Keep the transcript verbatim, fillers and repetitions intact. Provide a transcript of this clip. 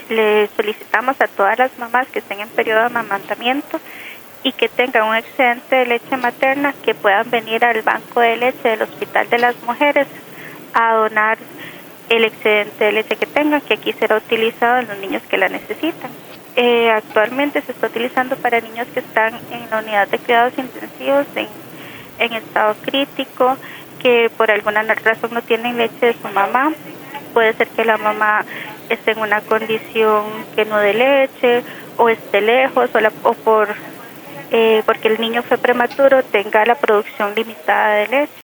le solicitamos a todas las mamás que estén en periodo de amamantamiento y que tengan un excedente de leche materna que puedan venir al banco de leche del Hospital de las Mujeres a donar el excedente de leche que tengan, que aquí será utilizado en los niños que la necesitan. Eh, actualmente se está utilizando para niños que están en la unidad de cuidados intensivos en, en estado crítico, que por alguna razón no tienen leche de su mamá. Puede ser que la mamá esté en una condición que no dé leche o esté lejos o, la, o por eh, porque el niño fue prematuro tenga la producción limitada de leche.